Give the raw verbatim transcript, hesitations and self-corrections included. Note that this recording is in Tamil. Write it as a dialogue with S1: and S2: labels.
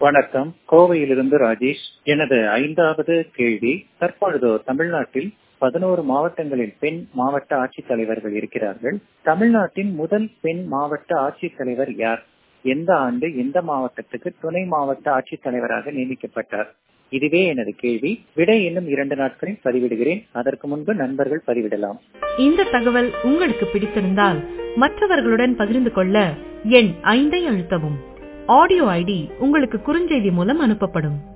S1: வணக்கம். கோவையிலிருந்து ராஜேஷ். எனது ஐந்தாவது கேள்வி, தற்பொழுது தமிழ்நாட்டில் பதினோரு மாவட்டங்களில் பெண் மாவட்ட ஆட்சித்தலைவர்கள் இருக்கிறார்கள். தமிழ்நாட்டின் முதல் பெண் மாவட்ட ஆட்சித்தலைவர் யார்? எந்த ஆண்டு எந்த மாவட்டத்துக்கு துணை மாவட்ட ஆட்சித்தலைவராக நியமிக்கப்பட்டார்? இதுவே எனது கேள்வி. விடை இன்னும் இரண்டு நாட்களில் பதிவிடுகிறேன். அதற்கு முன்பு நண்பர்கள் பதிவிடலாம்.
S2: இந்த தகவல் உங்களுக்கு பிடித்திருந்தால் மற்றவர்களுடன் பகிர்ந்து கொள்ள எண் ஐந்தை அழுத்தவும். ஆடியோ ஐடி உங்களுக்கு குறுஞ்செய்தி மூலம் அனுப்பப்படும்.